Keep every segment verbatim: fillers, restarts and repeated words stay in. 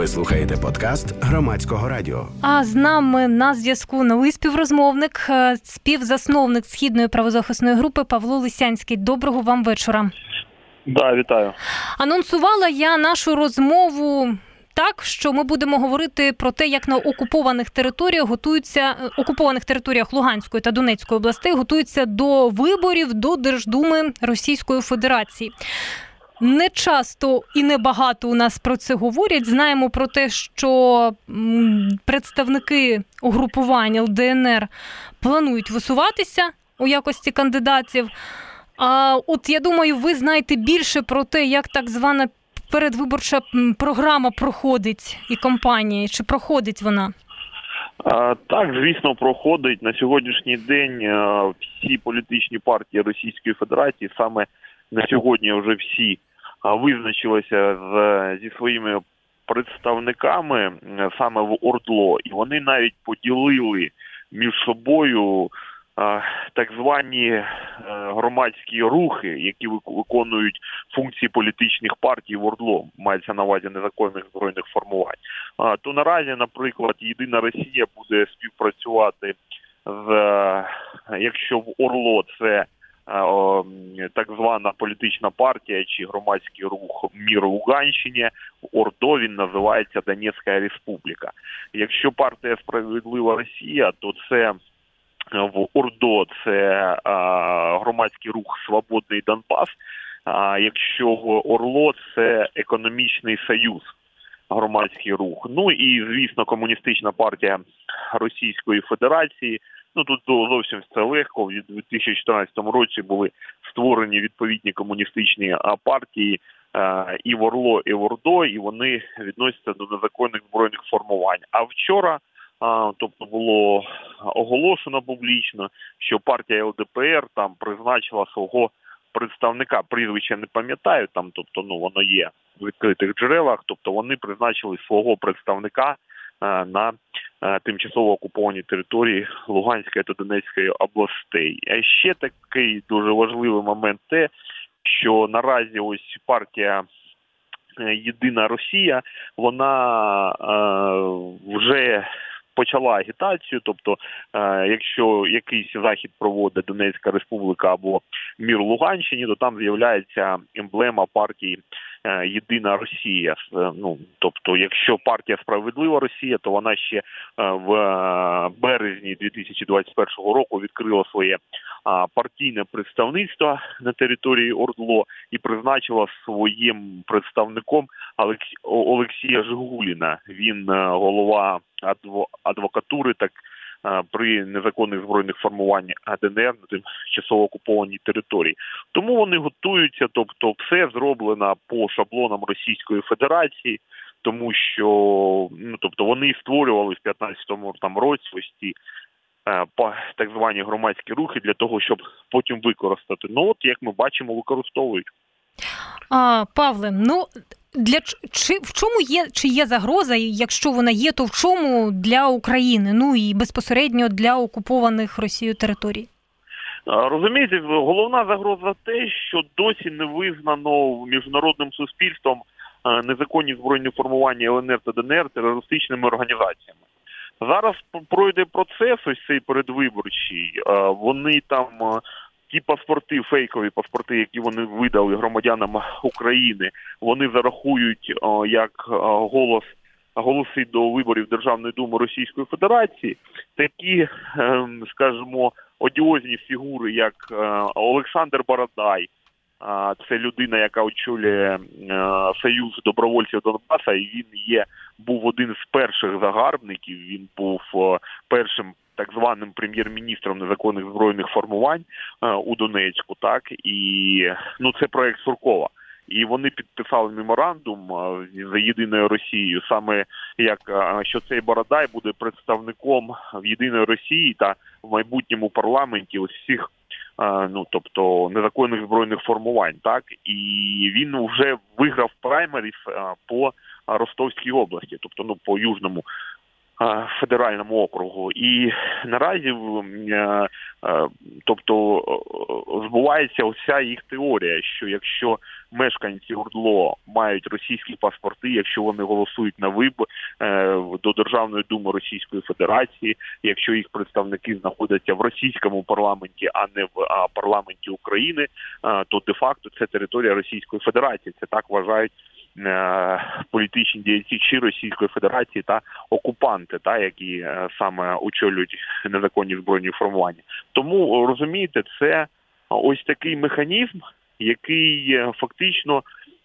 Ви слухаєте подкаст Громадського радіо. А з нами на зв'язку новий співрозмовник, співзасновник Східної правозахисної групи Павло Лисянський. Доброго вам вечора. Да, вітаю. Анонсувала я нашу розмову так, що ми будемо говорити про те, як на окупованих територіях готуються, окупованих територіях Луганської та Донецької областей готуються до виборів до Держдуми Російської Федерації. Не часто і не багато у нас про це говорять. Знаємо про те, що представники угрупувань ел де ен ер планують висуватися у якості кандидатів. А от я думаю, ви знаєте більше про те, як так звана передвиборча програма проходить і кампанія, чи проходить вона? А, так, звісно, проходить. На сьогоднішній день а, всі політичні партії Російської Федерації саме на сьогодні вже всі а, визначилися з, зі своїми представниками а, саме в ОРДЛО. І вони навіть поділили між собою а, так звані а, громадські рухи, які виконують функції політичних партій в ОРДЛО, мається на увазі незаконних збройних формувань. А, то наразі, наприклад, Єдина Росія буде співпрацювати з, якщо в ОРЛО це так звана політична партія чи громадський рух «Мір у Луганщині», в ОРДО він називається Донецька Республіка. Якщо партія «Справедлива Росія», то це в ОРДО це а, громадський рух «Свободний Донбас», а якщо в ОРЛО це економічний союз, громадський рух. Ну і, звісно, комуністична партія Російської Федерації. Ну, тут зовсім все легко. В дві тисячі чотирнадцятому році були створені відповідні комуністичні партії і в ОРЛО, і в ОРДО, і вони відносяться до незаконних збройних формувань. А вчора, тобто було оголошено публічно, що партія ел де пе ер там призначила свого представника, прізвища не пам'ятаю, там, тобто, ну, воно є в відкритих джерелах, тобто вони призначили свого представника на тимчасово окупованій території Луганської та Донецької областей. А ще такий дуже важливий момент те, що наразі ось партія Єдина Росія, вона е, вже почала агітацію, тобто е, якщо якийсь захід проводить Донецька Республіка або Мір у Луганщині, то там з'являється емблема партії е, Єдина Росія. Е, ну, тобто, якщо партія Справедлива Росія, то вона ще е, в березні дві тисячі двадцять першого року відкрила своє е, партійне представництво на території ОРДЛО і призначила своїм представником Олекс... Олексія Жигуліна. Він е, голова адвокатури так при незаконних збройних формуваннях де ен ер на тимчасово окупованій території. Тому вони готуються, тобто все зроблено по шаблонам Російської Федерації, тому що, ну, тобто вони створювали в п'ятнадцятому там році ось ці так звані громадські рухи для того, щоб потім використати. Ну от, як ми бачимо, використовують. А, Павле, ну, для чи в чому є, чи є загроза, і якщо вона є, то в чому для України, ну і безпосередньо для окупованих Росією територій? Розумієте, головна загроза те, що досі не визнано міжнародним суспільством незаконні збройні формування ел ен ер та де ен ер терористичними організаціями. Зараз пройде процес ось цей передвиборчий, вони там ті паспорти, фейкові паспорти, які вони видали громадянам України, вони зарахують о, як о, голос, голоси до виборів Державної думи Російської Федерації. Такі, е, скажімо, одіозні фігури, як е, Олександр Бородай, е, це людина, яка очолює е, Союз добровольців Донбаса, і він є, був один з перших загарбників, він був е, першим так званим прем'єр-міністром незаконних збройних формувань е, у Донецьку, так, і, ну, це проект Суркова. І вони підписали меморандум е, за Єдиною Росією, саме як, е, що цей Бородай буде представником в Єдиної Росії та в майбутньому парламенті ось всіх, е, ну, тобто, незаконних збройних формувань, так, і він вже виграв праймеріс е, по Ростовській області, тобто, ну, по Южному федеральному округу. І наразі, тобто, збувається оця їх теорія, що якщо мешканці ОРДЛО мають російські паспорти, якщо вони голосують на вибори до Державної думи Російської Федерації, якщо їх представники знаходяться в російському парламенті, а не в парламенті України, то де-факто це територія Російської Федерації. Це так вважають політичні діячі Російської Федерації та окупанти, та які саме очолюють незаконні збройні формування. Тому, розумієте, це ось такий механізм, який фактично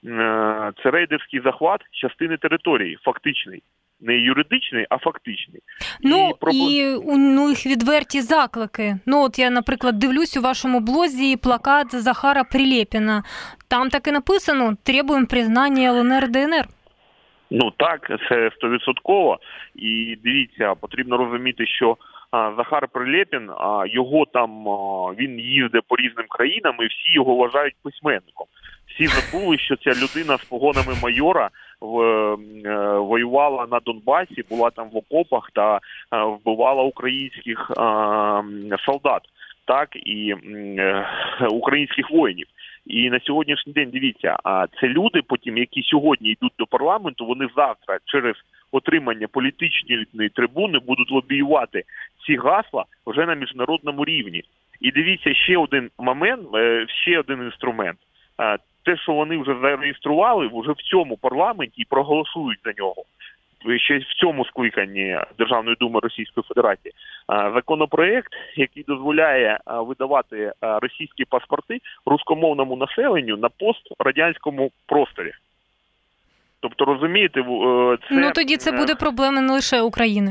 це рейдерський захват частини території, фактичний. Не юридичний, а фактичний. Ну, і, проб... і ну, їх відверті заклики. Ну, от я, наприклад, дивлюсь у вашому блозі плакат Захара Прилєпіна. Там так і написано «Требуємо признання ЛНР, ДНР». Ну, так, це стовідсотково. І дивіться, потрібно розуміти, що а, Захар Прилєпін, а, його там, а, він їздить по різним країнам, і всі його вважають письменником. Всі забули, що ця людина з погонами майора в, е, воювала на Донбасі, була там в окопах та е, вбивала українських е, солдат, так, і е, українських воїнів. І на сьогоднішній день, дивіться, а це люди потім, які сьогодні йдуть до парламенту, вони завтра через отримання політичної трибуни будуть лобіювати ці гасла вже на міжнародному рівні. І дивіться, ще один момент, ще один інструмент. Те, що вони вже зареєстрували, вже в цьому парламенті і проголосують за нього. Ще в цьому скликанні Державної думи Російської Федерації. Законопроект, який дозволяє видавати російські паспорти руськомовному населенню на пострадянському просторі. Тобто, розумієте, це... Ну, тоді це буде проблема не лише України.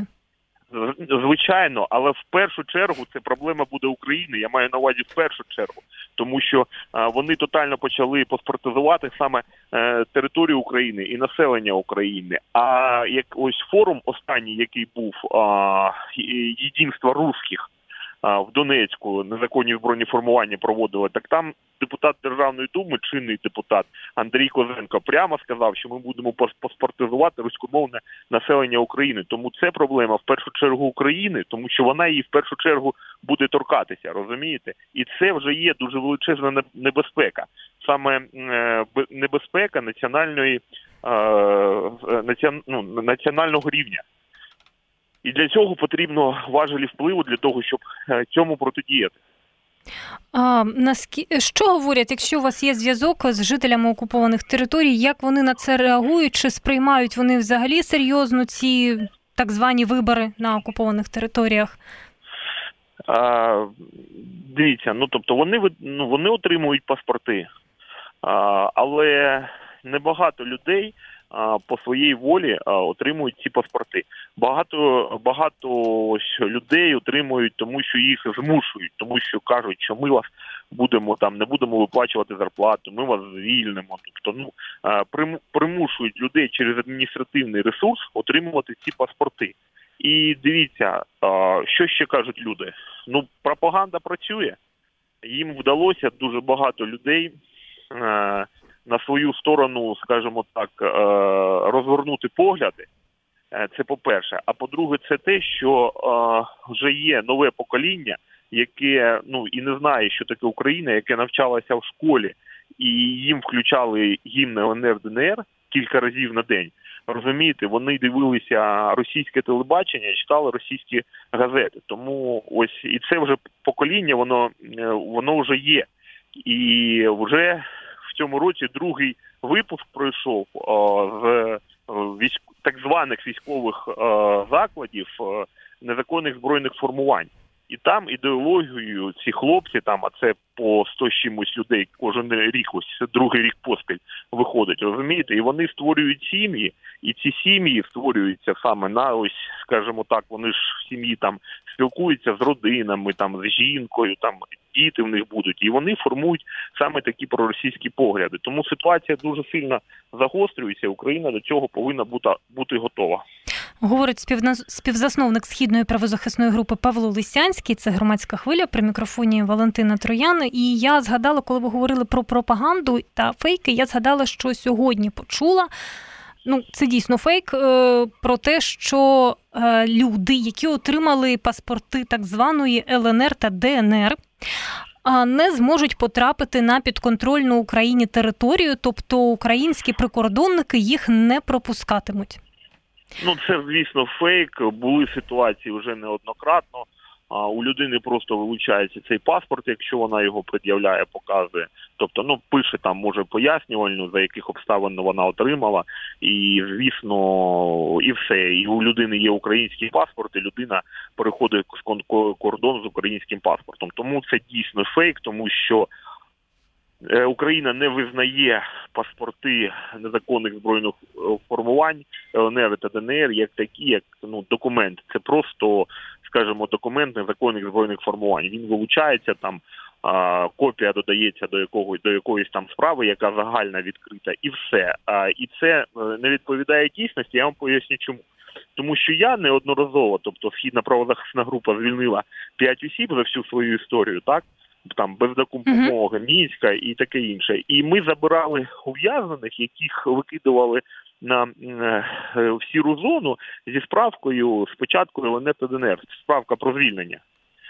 Звичайно, але в першу чергу це проблема буде України, я маю на увазі в першу чергу, тому що а, вони тотально почали паспортизувати саме е, територію України і населення України. А як ось форум останній, який був а, «Єдинство русських», в Донецьку незаконні збройні формування проводили, так там депутат Державної думи, чинний депутат Андрій Козенко прямо сказав, що ми будемо паспортизувати руськомовне населення України. Тому це проблема в першу чергу України, тому що вона її в першу чергу буде торкатися, розумієте? І це вже є дуже величезна небезпека. Саме небезпека національної, ну, національного рівня. І для цього потрібно важелі впливу для того, щоб цьому протидіяти. А, наскі... Що говорять, якщо у вас є зв'язок з жителями окупованих територій, як вони на це реагують, чи сприймають вони взагалі серйозно ці так звані вибори на окупованих територіях? А, дивіться, ну тобто вони, ну, вони отримують паспорти, а, але небагато людей по своїй волі отримують ці паспорти. Багато, багато людей отримують, тому що їх змушують, тому що кажуть, що ми вас будемо там, не будемо виплачувати зарплату, ми вас звільнимо. Тобто, ну, примушують людей через адміністративний ресурс отримувати ці паспорти. І дивіться, що ще кажуть люди? Ну, пропаганда працює. Їм вдалося дуже багато людей на свою сторону, скажімо так, розгорнути погляди. Це по-перше. А по-друге, це те, що вже є нове покоління, яке, ну, і не знає, що таке Україна, яке навчалося в школі, і їм включали гімни ЛНР, ДНР кілька разів на день. Розумієте, вони дивилися російське телебачення, читали російські газети. Тому ось і це вже покоління, воно, воно вже є. І вже в цьому році другий випуск пройшов о, з військ... так званих військових о, закладів о, незаконних збройних формувань. І там ідеологією ці хлопці, там, а це по сто з чимось людей кожен рік, ось другий рік поспіль виходить, розумієте? І вони створюють сім'ї, і ці сім'ї створюються саме на, ось, скажімо так, вони ж в сім'ї там спілкуються з родинами, там, з жінкою, там, діти в них будуть, і вони формують саме такі проросійські погляди. Тому ситуація дуже сильно загострюється, Україна до цього повинна бути, бути готова. Говорить співзасновник Східної правозахисної групи Павло Лисянський, це «Громадська хвиля», при мікрофоні Валентина Троян. І я згадала, коли ви говорили про пропаганду та фейки, я згадала, що сьогодні почула ну, це дійсно фейк, е, про те, що е, люди, які отримали паспорти так званої ел ен ер та де ен ер, не зможуть потрапити на підконтрольну Україні територію, тобто українські прикордонники їх не пропускатимуть. Ну, це, звісно, фейк. Були ситуації вже неоднократно. А у людини просто вилучається цей паспорт, якщо вона його пред'являє, показує. Тобто, ну, пише там, може, пояснювальну, за яких обставин вона отримала. І, звісно, і все. І у людини є український паспорт, і людина переходить кордон з українським паспортом. Тому це дійсно фейк, тому що Україна не визнає паспорти незаконних збройних формувань, ел ен ер та де ен ер, як такі, як, ну, документ. Це просто, скажімо, документ незаконних збройних формувань. Він вилучається, там а, копія додається до якогось до якоїсь там справи, яка загальна відкрита, і все. А, і це не відповідає дійсності. Я вам поясню чому. Тому що я неодноразово, тобто Східна правозахисна група звільнила п'ять осіб за всю свою історію, так? Там без допомоги, Мінська і таке інше. І ми забирали ув'язнених, яких викидували на е, в сіру зону зі справкою спочатку ел ен ер та де ен ер, справка про звільнення.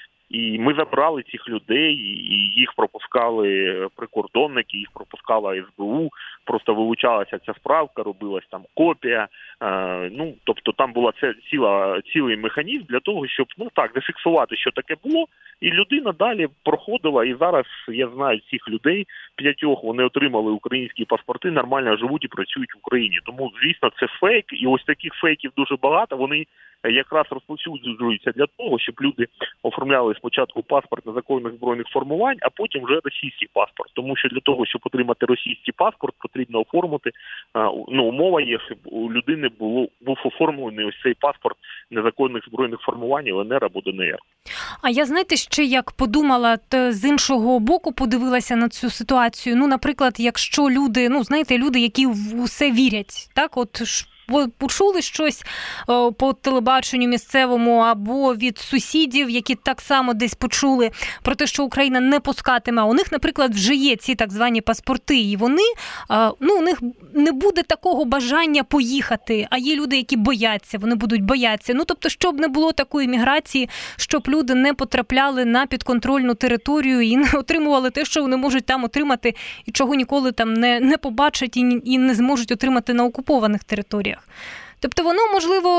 І ми забрали цих людей, і їх пропускали прикордонники, їх пропускала ес бе у, просто вилучалася ця справка, робилась там копія. Е, ну, тобто там була це ціла, цілий механізм для того, щоб, ну так, зафіксувати, що таке було, і людина далі проходила, і зараз я знаю цих людей, п'ятьох, вони отримали українські паспорти, нормально живуть і працюють в Україні. Тому, звісно, це фейк, і ось таких фейків дуже багато, вони якраз розповсюджуються для того, щоб люди оформляли спочатку паспорт незаконних збройних формувань, а потім вже російський паспорт. Тому що для того, щоб отримати російський паспорт, потрібно оформити, ну, умова є, щоб у людини було, був оформлений ось цей паспорт незаконних збройних формувань ел ен ер або де ен ер. А я, знаєте, ще як подумала, то з іншого боку подивилася на цю ситуацію. Ну, наприклад, якщо люди, ну, знаєте, люди, які в усе вірять, так, от почули щось по телебаченню місцевому або від сусідів, які так само десь почули про те, що Україна не пускатиме. У них, наприклад, вже є ці так звані паспорти, і вони, ну, у них не буде такого бажання поїхати, а є люди, які бояться, вони будуть боятися. Ну, тобто, щоб не було такої міграції, щоб люди не потрапляли на підконтрольну територію і не отримували те, що вони можуть там отримати, і чого ніколи там не, не побачать і, і не зможуть отримати на окупованих територіях. Тобто воно, можливо,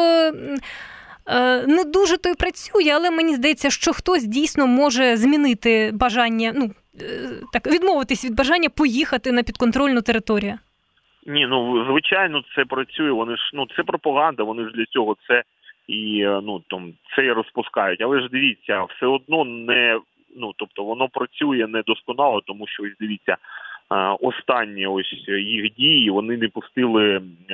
не дуже то й працює, але мені здається, що хтось дійсно може змінити бажання, ну, так, відмовитись від бажання поїхати на підконтрольну територію. Ні, ну, звичайно, це працює, вони ж, ну, це пропаганда, вони ж для цього це і, ну, там, це і розпускають. Але ж дивіться, все одно не, ну, тобто воно працює недосконало, тому що, ось дивіться, останні ось їх дії, вони не пустили а,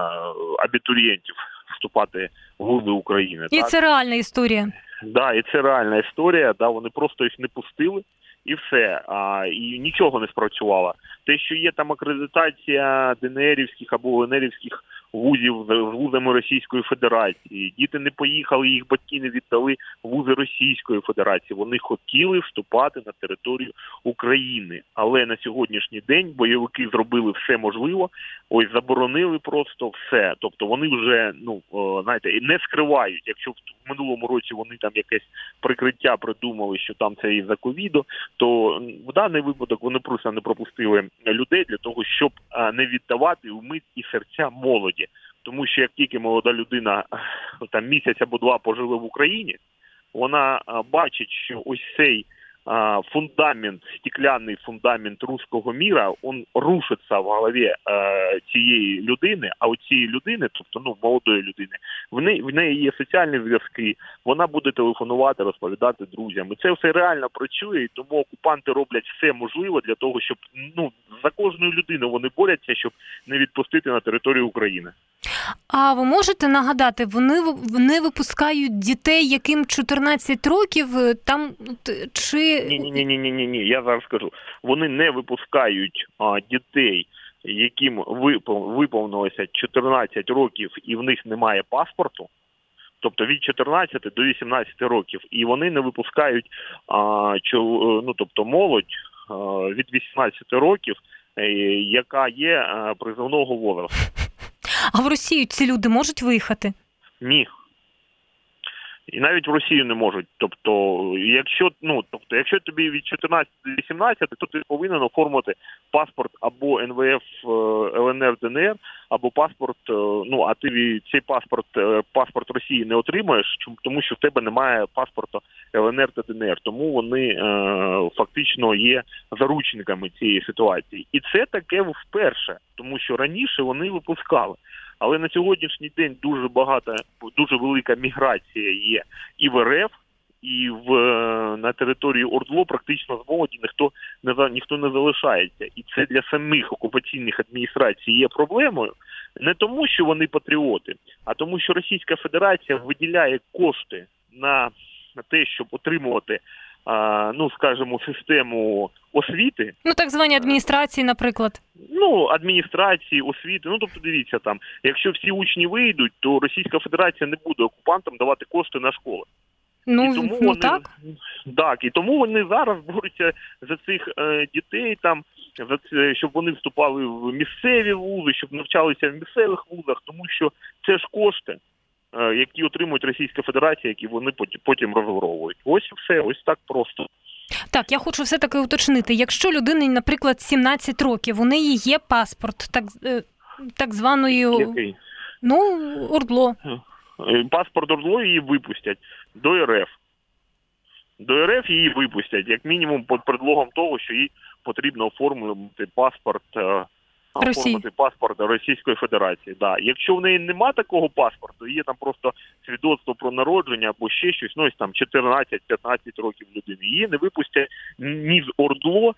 абітурієнтів вступати в вузи України. І так? це реальна історія. Так, да, і це реальна історія, да, вони просто їх не пустили, і все. А, і нічого не спрацювало. Те, що є там акредитація де ен ерівських або ел ен ерівських вузів з вузами Російської Федерації. Діти не поїхали, їх батьки не віддали вузи Російської Федерації. Вони хотіли вступати на територію України. Але на сьогоднішній день бойовики зробили все можливе, ось заборонили просто все. Тобто вони вже, ну, знаєте, не скривають. Якщо в минулому році вони там якесь прикриття придумали, що там це із-за ковіду, то в даний випадок вони просто не пропустили людей для того, щоб не віддавати уми і серця молоді. Тому що як тільки молода людина там місяць або два поживе в Україні, вона бачить, що ось цей фундамент, стекляний фундамент руського міра, він рушиться в голові е, цієї людини, а у цієї людини, тобто, ну, молодої людини, в неї, в неї є соціальні зв'язки, вона буде телефонувати, розповідати друзям. І це все реально працює, і тому окупанти роблять все можливе для того, щоб, ну, за кожну людину вони борються, щоб не відпустити на територію України. А ви можете нагадати, вони, вони випускають дітей, яким чотирнадцять років, там, чи... Ні-ні-ні, я зараз скажу. Вони не випускають а, дітей, яким виповнилося чотирнадцять років і в них немає паспорту, тобто від чотирнадцяти до вісімнадцяти років, і вони не випускають а, чо, ну, тобто молодь а, від вісімнадцяти років, яка є а, призовного возрасту. А в Росію ці люди можуть виїхати? Ні. І навіть в Росію не можуть. Тобто, якщо, ну, тобто, якщо тобі від чотирнадцяти до вісімнадцяти, то ти повинен оформити паспорт або ен ве еф ел ен ер де ен ер, або паспорт, ну, а ти цей паспорт, паспорт Росії не отримаєш, тому що в тебе немає паспорту ел ен ер та де ен ер. Тому вони е, фактично є заручниками цієї ситуації. І це таке вперше, тому що раніше вони випускали. Але на сьогоднішній день дуже багато, дуже велика міграція є і в ер еф, і в, на території ОРДЛО практично з молоді ніхто не, ніхто не залишається. І це для самих окупаційних адміністрацій є проблемою. Не тому, що вони патріоти, а тому, що Російська Федерація виділяє кошти на, на те, щоб отримувати, а, ну, скажімо, систему освіти. Ну, так звані адміністрації, наприклад. Ну, адміністрації, освіти. Ну, тобто, дивіться, там, якщо всі учні вийдуть, то Російська Федерація не буде окупантам давати кошти на школи. Ну, і тому ну вони, так. Так, і тому вони зараз борються за цих е, дітей, там, за це, щоб вони вступали в місцеві вузи, щоб навчалися в місцевих вузах, тому що це ж кошти, е, які отримують Російська Федерація, які вони потім, потім розворовують. Ось і все, ось так просто. Так, я хочу все-таки уточнити. Якщо людині, наприклад, сімнадцять років, у неї є паспорт, так, так званої... Який? Ну, ОРДЛО. Паспорт ОРДЛО її випустять до ер еф. До ер еф її випустять, як мінімум, під предлогом того, що їй потрібно оформити паспорт, оформити паспорт Російської Федерації. Да. Якщо в неї нема такого паспорту, є там просто свідоцтво про народження або ще щось, ну, ось там чотирнадцять-п'ятнадцять років людини, її не випустять ні з ОРДЛО,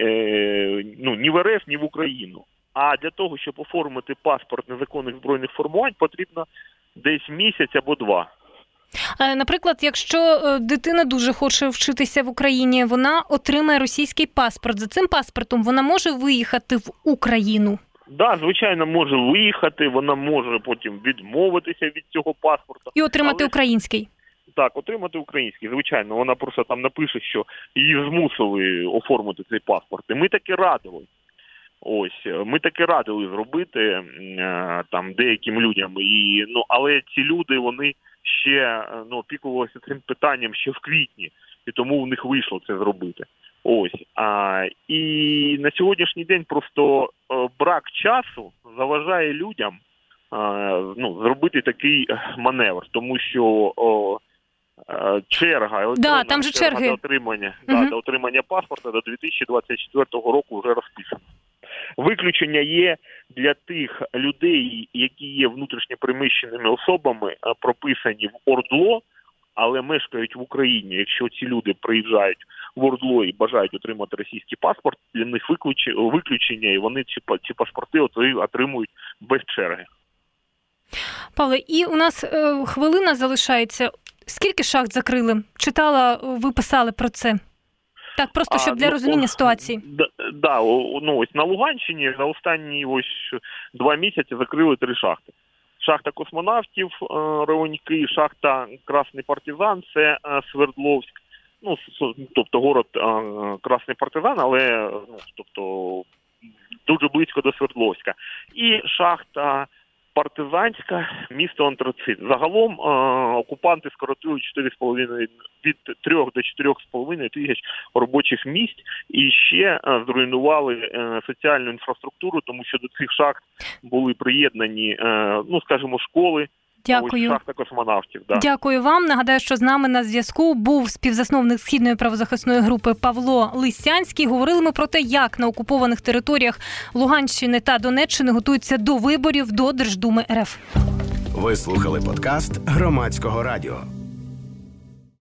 е, ну, ні в ер еф, ні в Україну. А для того, щоб оформити паспорт незаконних збройних формувань, потрібно десь місяць або два. Наприклад, якщо дитина дуже хоче вчитися в Україні, вона отримає російський паспорт. За цим паспортом вона може виїхати в Україну? Так, да, звичайно, може виїхати, вона може потім відмовитися від цього паспорта. І отримати Але... український? Так, отримати український, звичайно. Вона просто там напише, що її змусили оформити цей паспорт. І ми таки радили. Ось, ми таки радили зробити там деяким людям, і, ну, але ці люди, вони ще, ну, опікувалися цим питанням ще в квітні, і тому в них вийшло це зробити. Ось, а, і на сьогоднішній день просто а, брак часу заважає людям а, ну, зробити такий маневр, тому що о, а, черга, да, там же черга черги. до отримання, угу. да, до отримання паспорта до дві тисячі двадцять четвертого року вже розписано. Виключення є для тих людей, які є внутрішньо переміщеними особами, прописані в ОРДЛО, але мешкають в Україні. Якщо ці люди приїжджають в ОРДЛО і бажають отримати російський паспорт, для них виключення, і вони ці, ці паспорти отримують без черги. Павле, і у нас е, хвилина залишається. Скільки шахт закрили? Читала, ви писали про це. Так, просто щоб для а, розуміння ну, ситуації. Да, да, ну, ось на Луганщині за останні ось два місяці закрили три шахти. Шахта космонавтів, Ревоньки, шахта Красний Партизан, це Свердловськ. Ну, тобто город Красний Партизан, але ну, тобто дуже близько до Свердловська. І шахта Партизанська, місто Антрацит. Загалом е, окупанти скоротили чотири з половиною, від трьох до чотирьох з половиною тисяч робочих місць і ще е, зруйнували е, соціальну інфраструктуру, тому що до цих шахт були приєднані, е, ну, скажімо, школи. Дякую. Шахта космонавтів. Да. Дякую вам. Нагадаю, що з нами на зв'язку був співзасновник Східної правозахисної групи Павло Лисянський. Говорили ми про те, як на окупованих територіях Луганщини та Донеччини готуються до виборів до Держдуми РФ. Ви слухали подкаст Громадського радіо.